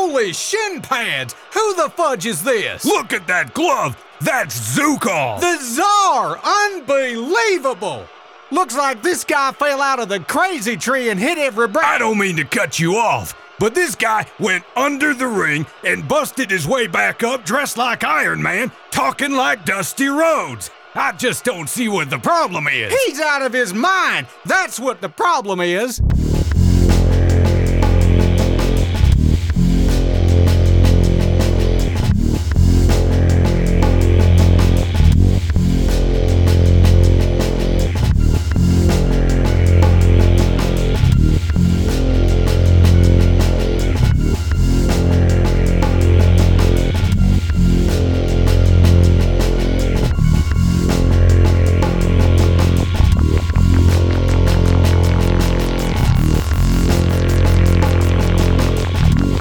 Holy shin pads! Who the fudge is this? Look at that glove! That's Zukov! The Tsar! Unbelievable! Looks like this guy fell out of the crazy tree and hit every break. I don't mean to cut you off, but this guy went under the ring and busted his way back up dressed like Iron Man, talking like Dusty Rhodes. I just don't see what the problem is. He's out of his mind! That's what the problem is.